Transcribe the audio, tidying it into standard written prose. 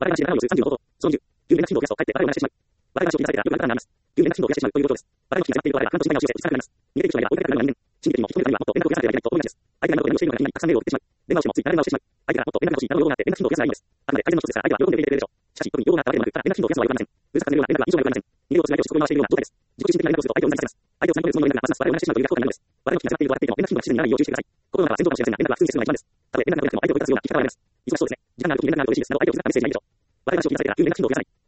笑い話で7秒数30のこと。その20、急に連絡頻度を増やすと、かえって笑いを話してしまう。笑い話を切り下げたら、よく楽になります。急に連絡頻度を増やしてしまうということです。笑いの頻度が決まっている我々が半年前が教えてうつさなくなります。逃げている人がいれば追いかけたくなるのは人間。心理的にも引き止めるためにはもっと連絡を増やさなければいけないと同じです。相手が何と連絡しているのかが気になり、たくさんメールを送ってしまう。電話をしてもつい長電話をしてしまう。相手がもっと連絡が欲しいなどのようになって連絡頻度を増やすのはいいのです。あくまで改善の一つですから、相手は喜んで受け入れてくれるでしょう。しかし、特に用があったわけでもなく、ただ連絡頻度を増やすのはよくありません。うるさく感じるような連絡は非常によくありません。逃げようとする相手をしつこく回しているような状態です。自己中心的な連絡をすると相手を無駄にさせます。相手をつなぎ止めるつもりの連絡がますます我々を無駄にしてしまうという逆効果になるのです。我々の気が迫っていると分かっていても連絡頻度が不自然にならないよう注意してください。心の中は戦場かもしれませんが、連絡は普通にするのが一番です。たとえ連絡が取れなくても相手を追い出すような聞き方があります。忙しそうですね。時間があるときに連絡があると嬉しいですなど相手を気遣ってメッセージがいいでしょう。笑い話を切り下げたら急に連絡頻度を増やさない。